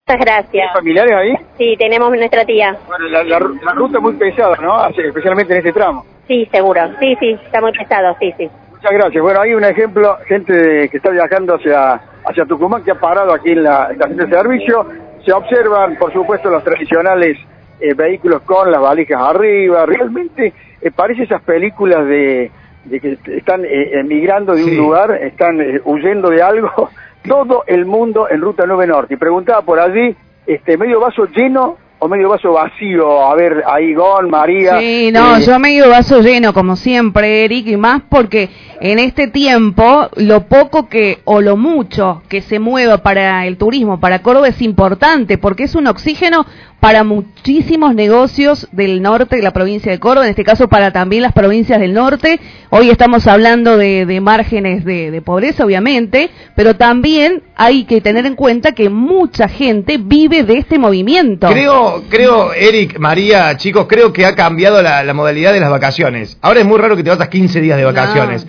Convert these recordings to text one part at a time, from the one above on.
Muchas gracias. ¿Tienes familiares ahí? Sí, tenemos nuestra tía. Bueno, la ruta es muy pesada, ¿no? Especialmente en este tramo. Sí, seguro. Sí, está muy pesado, sí. Muchas gracias. Bueno, hay un ejemplo, gente que está viajando hacia Tucumán, que ha parado aquí en la estación de servicio. Se observan, por supuesto, los tradicionales vehículos con las valijas arriba. Realmente parece esas películas de que están emigrando de un lugar, están huyendo de algo. Todo el mundo en Ruta 9 Norte. Y preguntaba por allí, ¿medio vaso lleno o medio vaso vacío? A ver, ahí Gon, María. Sí, no, yo medio vaso lleno, como siempre, Eric, y más porque en este tiempo, lo poco o lo mucho que se mueva para el turismo, para Córdoba, es importante, porque es un oxígeno para muchísimos negocios del norte de la provincia de Córdoba, en este caso para también las provincias del norte. Hoy estamos hablando de márgenes de pobreza, obviamente, pero también hay que tener en cuenta que mucha gente vive de este movimiento. Creo, Eric, María, chicos, creo que ha cambiado la modalidad de las vacaciones. Ahora es muy raro que te vayas 15 días de vacaciones.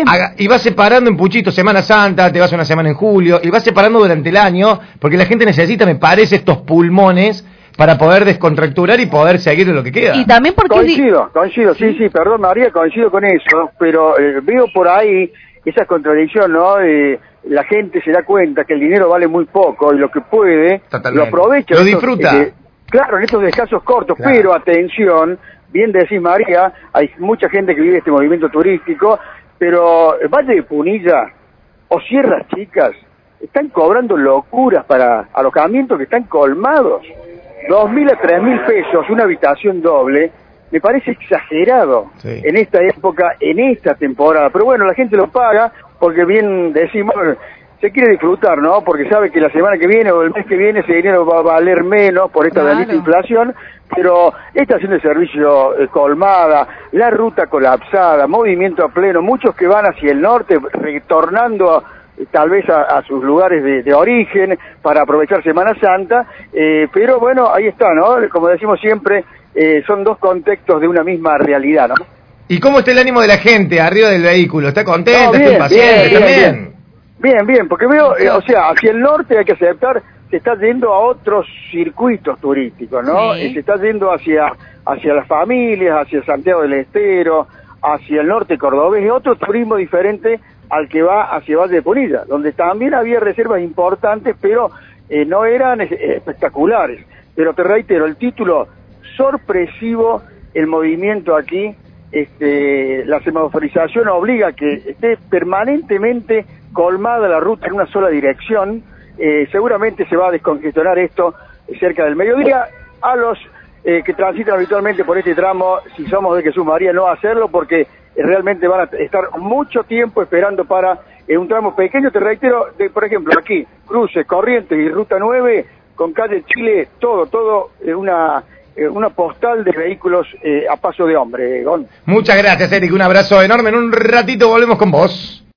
Y vas separando en puchitos, Semana Santa, te vas una semana en julio, y vas separando durante el año, porque la gente necesita, me parece, estos pulmones para poder descontracturar y poder seguir lo que queda. Y también porque... Coincido, sí, perdón María, coincido con eso, pero veo por ahí esa contradicción, ¿no? La gente se da cuenta que el dinero vale muy poco y lo que puede, lo aprovecha. Lo disfruta. Claro, en estos descansos cortos, claro. Pero atención, bien decís María, hay mucha gente que vive este movimiento turístico, pero Valle de Punilla o Sierras Chicas están cobrando locuras para alojamientos que están colmados. 2.000 a 3.000 pesos, una habitación doble, me parece exagerado en esta época, en esta temporada. Pero bueno, la gente lo paga porque bien decimos, se quiere disfrutar, ¿no? Porque sabe que la semana que viene o el mes que viene ese dinero va a valer menos por esta bendita inflación, pero estación de servicio colmada, la ruta colapsada, movimiento a pleno, muchos que van hacia el norte retornando tal vez a sus lugares de origen para aprovechar Semana Santa, pero bueno, ahí está, ¿no? Como decimos siempre, son dos contextos de una misma realidad, ¿no? ¿Y cómo está el ánimo de la gente arriba del vehículo? ¿Está contenta? ¿Está impaciente? Bien, porque veo, o sea, hacia el norte hay que aceptar, se está yendo a otros circuitos turísticos, ¿no? Se está yendo hacia las familias, hacia Santiago del Estero, hacia el norte cordobés, otro turismo diferente al que va hacia Valle de Punilla, donde también había reservas importantes, pero no eran espectaculares. Pero te reitero, el título, sorpresivo el movimiento aquí, la semaforización obliga a que esté permanentemente colmada la ruta en una sola dirección. Seguramente se va a descongestionar esto cerca del mediodía. A los que transitan habitualmente por este tramo, si somos de Jesús María, no hacerlo porque realmente van a estar mucho tiempo esperando para un tramo pequeño. Te reitero, por ejemplo, aquí, Cruces, Corrientes y Ruta 9, con calle Chile, todo una postal de vehículos a paso de hombre, Gon. Muchas gracias, Eric, un abrazo enorme. En un ratito volvemos con vos.